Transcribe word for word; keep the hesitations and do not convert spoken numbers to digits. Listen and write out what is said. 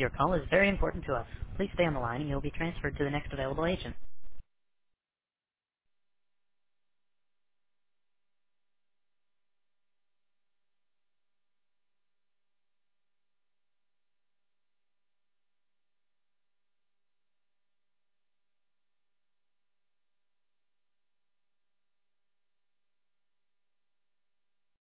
Your call is very important to us. Please stay on the line and you'll be transferred to the next available agent.